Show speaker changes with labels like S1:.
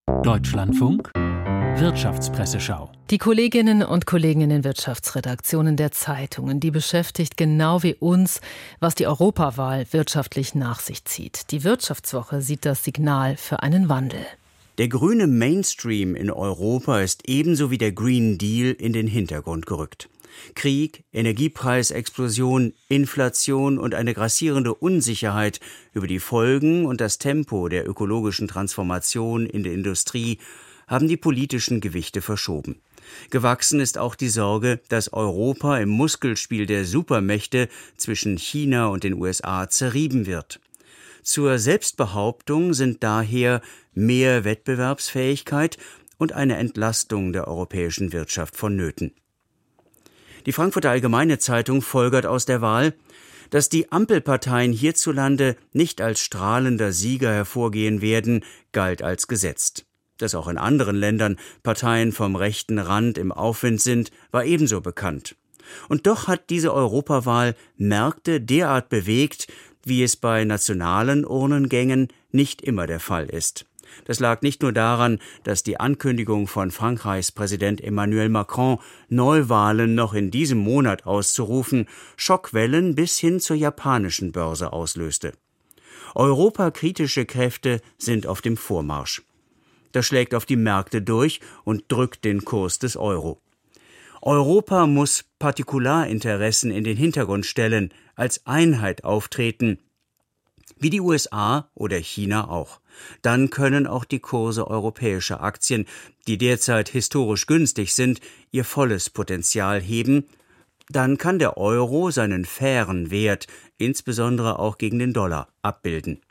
S1: Deutschlandfunk Wirtschaftspresseschau.
S2: Die Kolleginnen und Kollegen in den Wirtschaftsredaktionen der Zeitungen, die beschäftigt genau wie uns, was die Europawahl wirtschaftlich nach sich zieht. Die Wirtschaftswoche sieht das Signal für einen Wandel.
S3: Der grüne Mainstream in Europa ist ebenso wie der Green Deal in den Hintergrund gerückt. Krieg, Energiepreisexplosion, Inflation und eine grassierende Unsicherheit über die Folgen und das Tempo der ökologischen Transformation in der Industrie haben die politischen Gewichte verschoben. Gewachsen ist auch die Sorge, dass Europa im Muskelspiel der Supermächte zwischen China und den USA zerrieben wird. Zur Selbstbehauptung sind daher mehr Wettbewerbsfähigkeit und eine Entlastung der europäischen Wirtschaft vonnöten. Die Frankfurter Allgemeine Zeitung folgert aus der Wahl, dass die Ampelparteien hierzulande nicht als strahlender Sieger hervorgehen werden, galt als gesetzt. Dass auch in anderen Ländern Parteien vom rechten Rand im Aufwind sind, war ebenso bekannt. Und doch hat diese Europawahl Märkte derart bewegt, wie es bei nationalen Urnengängen nicht immer der Fall ist. Das lag nicht nur daran, dass die Ankündigung von Frankreichs Präsident Emmanuel Macron, Neuwahlen noch in diesem Monat auszurufen, Schockwellen bis hin zur japanischen Börse auslöste. Europakritische Kräfte sind auf dem Vormarsch. Das schlägt auf die Märkte durch und drückt den Kurs des Euro. Europa muss Partikularinteressen in den Hintergrund stellen, als Einheit auftreten, wie die USA oder China auch. Dann können auch die Kurse europäischer Aktien, die derzeit historisch günstig sind, ihr volles Potenzial heben. Dann kann der Euro seinen fairen Wert, insbesondere auch gegen den Dollar, abbilden.